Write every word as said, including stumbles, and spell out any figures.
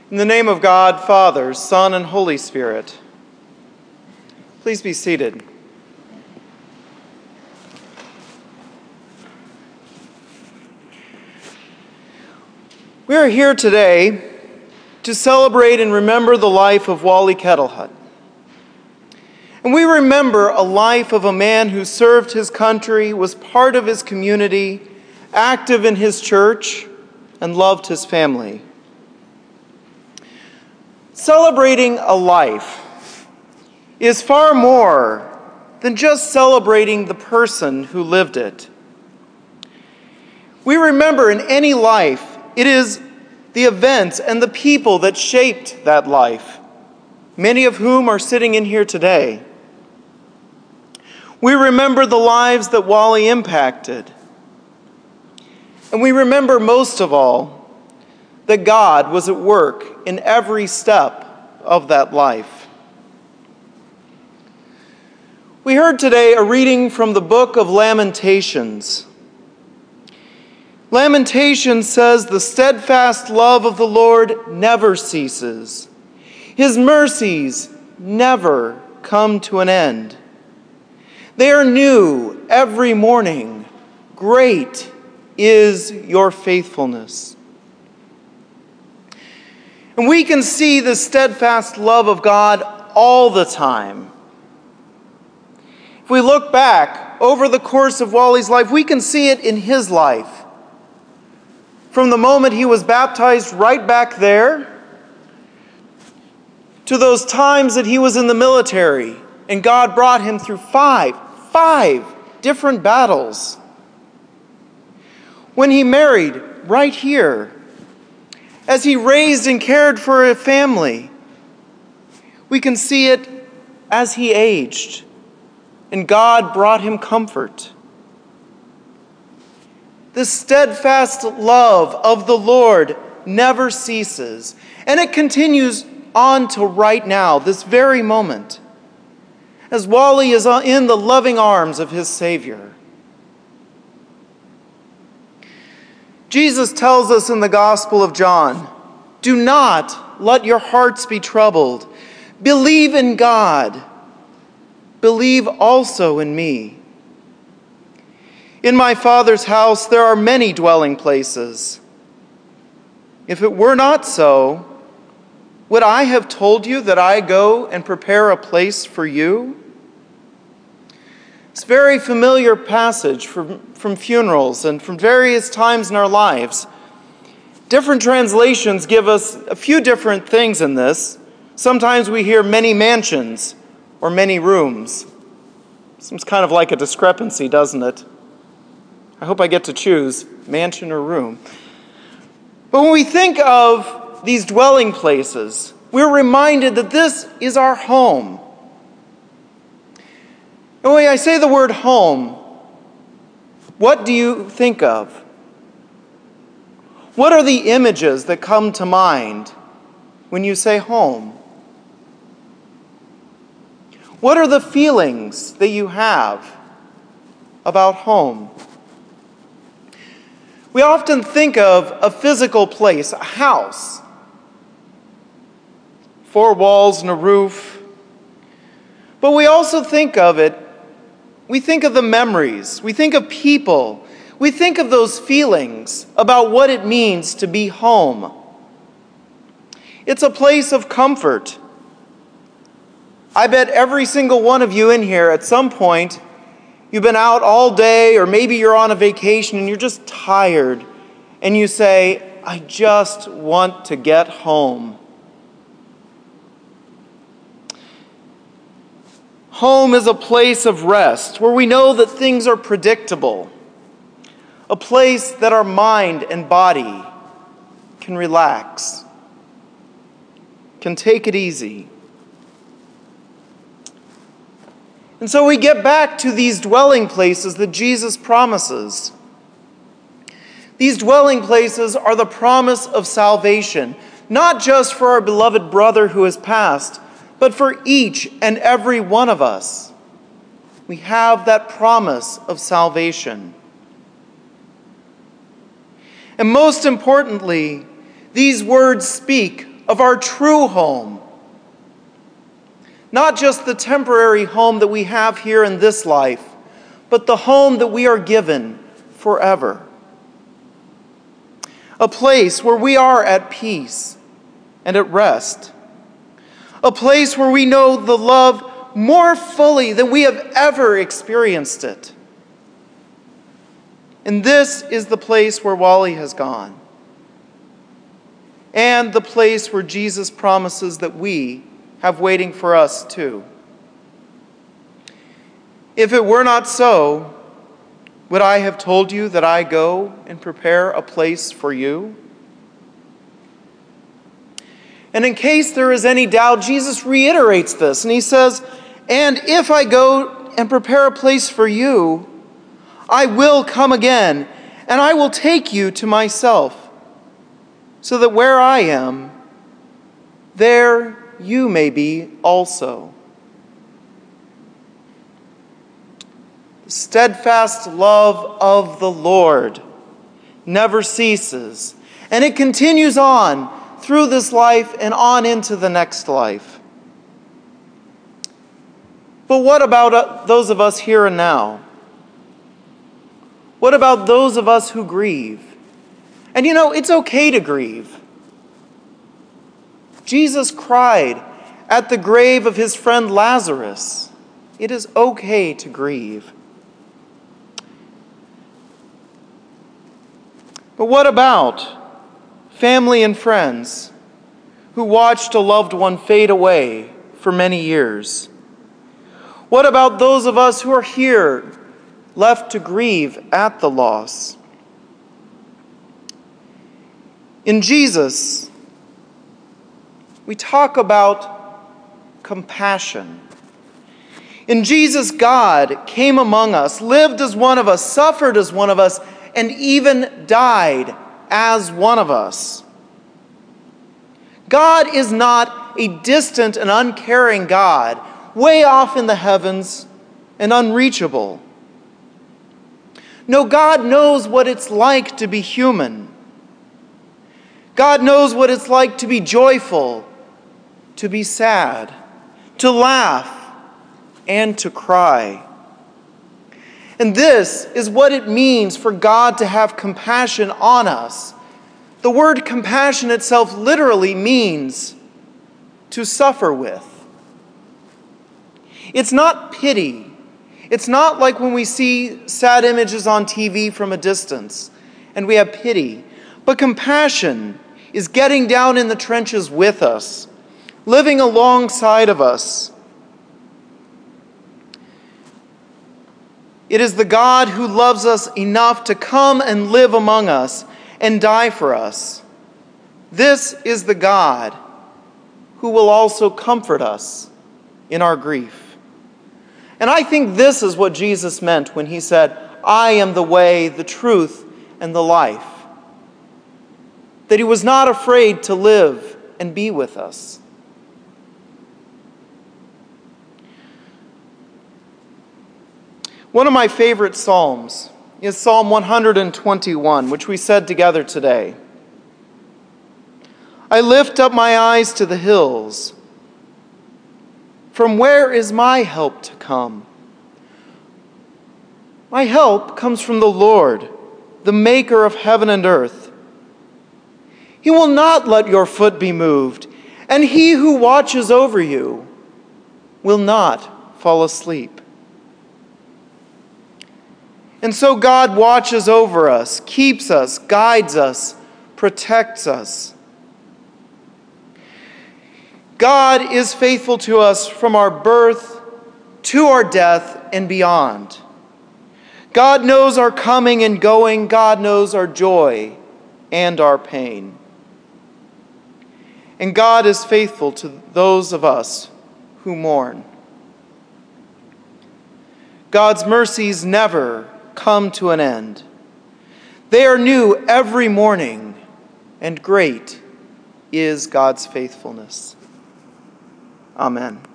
In the name of God, Father, Son, and Holy Spirit. Please be seated. We are here today to celebrate and remember the life of Wally Kettlehut. And we remember a life of a man who served his country, was part of his community, active in his church, and loved his family. Celebrating a life is far more than just celebrating the person who lived it. We remember in any life, it is the events and the people that shaped that life, many of whom are sitting in here today. We remember the lives that Wally impacted. And we remember most of all that God was at work in every step of that life. We heard today a reading from the book of Lamentations. Lamentations says, "The steadfast love of the Lord never ceases. His mercies never come to an end. They are new every morning. Great is your faithfulness." And we can see the steadfast love of God all the time. If we look back over the course of Wally's life, we can see it in his life. From the moment he was baptized right back there, to those times that he was in the military, and God brought him through five, five different battles. When he married right here, as he raised and cared for a family, we can see it as he aged, and God brought him comfort. The steadfast love of the Lord never ceases, and it continues on to right now, this very moment, as Wally is in the loving arms of his Savior. Jesus tells us in the Gospel of John, "Do not let your hearts be troubled. Believe in God. Believe also in me. In my Father's house there are many dwelling places. If it were not so, would I have told you that I go and prepare a place for you?" It's a very familiar passage from, from funerals and from various times in our lives. Different translations give us a few different things in this. Sometimes we hear many mansions or many rooms. Seems kind of like a discrepancy, doesn't it? I hope I get to choose mansion or room. But when we think of these dwelling places, we're reminded that this is our home. And when I say the word home, what do you think of? What are the images that come to mind when you say home? What are the feelings that you have about home? We often think of a physical place, a house, four walls and a roof. But we also think of it, we think of the memories, we think of people, we think of those feelings about what it means to be home. It's a place of comfort. I bet every single one of you in here at some point, you've been out all day, or maybe you're on a vacation and you're just tired, and you say, "I just want to get home." Home is a place of rest where we know that things are predictable, a place that our mind and body can relax, can take it easy. And so we get back to these dwelling places that Jesus promises. These dwelling places are the promise of salvation, not just for our beloved brother who has passed, but for each and every one of us. We have that promise of salvation. And most importantly, these words speak of our true home. Not just the temporary home that we have here in this life, but the home that we are given forever. A place where we are at peace and at rest. A place where we know the love more fully than we have ever experienced it. And this is the place where Wally has gone. And the place where Jesus promises that we have waiting for us too. If it were not so, would I have told you that I go and prepare a place for you? And in case there is any doubt, Jesus reiterates this, and he says, "And if I go and prepare a place for you, I will come again, and I will take you to myself, so that where I am, there you may be also." The steadfast love of the Lord never ceases, and it continues on through this life and on into the next life. But what about those of us here and now? What about those of us who grieve? And you know, it's okay to grieve. Jesus cried at the grave of his friend Lazarus. It is okay to grieve. But what about family and friends who watched a loved one fade away for many years? What about those of us who are here, left to grieve at the loss? In Jesus, we talk about compassion. In Jesus, God came among us, lived as one of us, suffered as one of us, and even died as one of us. God is not a distant and uncaring God, way off in the heavens and unreachable. No, God knows what it's like to be human. God knows what it's like to be joyful, to be sad, to laugh, and to cry. And this is what it means for God to have compassion on us. The word compassion itself literally means to suffer with. It's not pity. It's not like when we see sad images on T V from a distance and we have pity. But compassion is getting down in the trenches with us, living alongside of us. It is the God who loves us enough to come and live among us and die for us. This is the God who will also comfort us in our grief. And I think this is what Jesus meant when he said, "I am the way, the truth, and the life." That he was not afraid to live and be with us. One of my favorite psalms is Psalm one hundred twenty-one, which we said together today. I lift up my eyes to the hills. From where is my help to come? My help comes from the Lord, the maker of heaven and earth. He will not let your foot be moved, and he who watches over you will not fall asleep. And so God watches over us, keeps us, guides us, protects us. God is faithful to us from our birth to our death and beyond. God knows our coming and going. God knows our joy and our pain. And God is faithful to those of us who mourn. God's mercies never come to an end. They are new every morning, and great is God's faithfulness. Amen.